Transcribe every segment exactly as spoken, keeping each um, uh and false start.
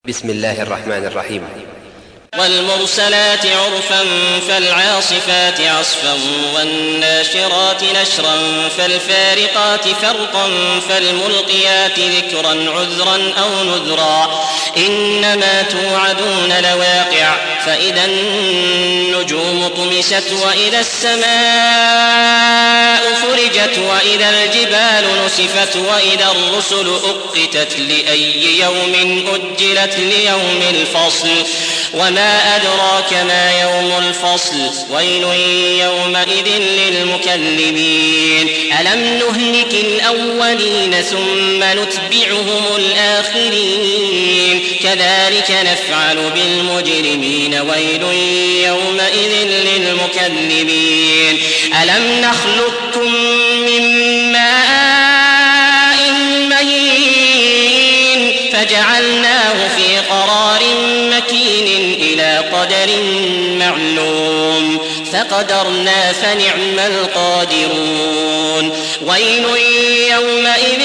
بسم الله الرحمن الرحيم. والمرسلات عرفا فالعاصفات عصفا والناشرات نشرا فالفارقات فرقا فالملقيات ذكرا عذرا أو نذرا إنما توعدون لواقع فإذا النجوم طمست وإذا السماء فرجت وإذا الجبال نسفت وإذا الرسل أقتت لأي يوم أجلت ليوم الفصل وما أدراك ما يوم الفصل ويل يومئذ للمكذبين ألم نهلك الأولين ثم نتبعهم الآخرين كذلك نفعل بالمجرمين ويل يومئذ للمكذبين ألم نخلقكم من ماء مهين فجعلناه في قرار مكين إلى قدر معلوم فقدرنا فنعم القادرون ويل يومئذ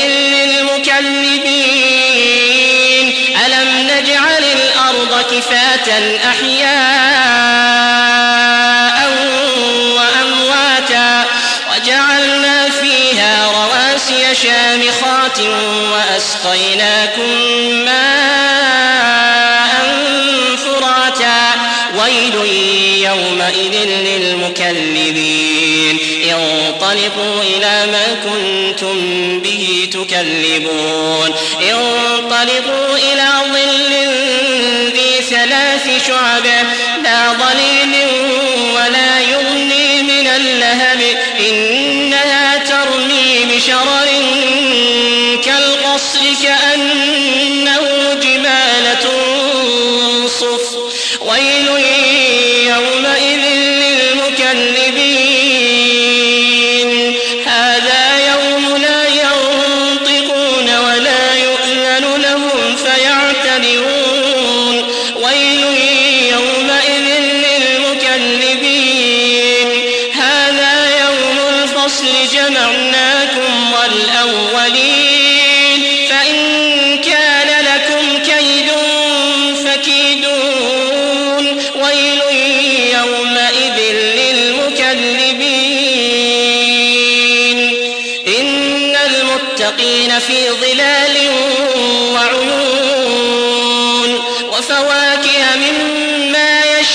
للمكذبين ألم نجعل الأرض كفاتا أحياء وأمواتا وجعلنا فيها رواسي شامخات وأسقيناكم ماء ويل يومئذ للمكذبين انطلقوا إلى ما كنتم به تكذبون انطلقوا إلى ظل ذي ثلاث شعب لا ظليل ولا يغني من اللهب إنها ترمي بشرر كالقصر كأنه جمالة صفر ويل يومئذ للمكذبين هذا يوم لا ينطقون ولا يؤذن لهم فيعتذرون ويل يومئذ للمكذبين هذا يوم الفصل جمعناكم والأولين فإن كان لكم كيد فكيدون ويل يومئذ للمكذبين إن المتقين في ظلال وعيون وفواكه مما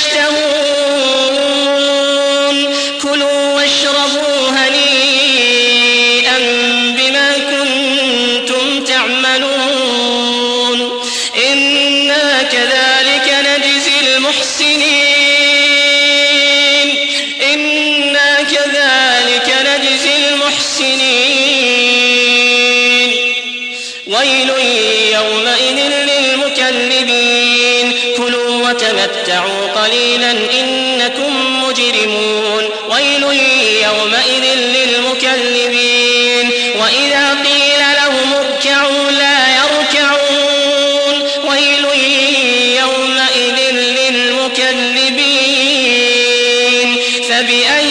يشتهون كلوا واشربوا هنيئا بما كنتم تعملون إنا كذلك نجزي المحسنين إنا كذلك نجزي المحسنين ويل يومئذ للمكذبين كلوا وتمتعوا قليلا إنكم مجرمون ويل يومئذ للمكذبين وإذا قيل لهم اركعوا لا يركعون ويل يومئذ للمكذبين فبأي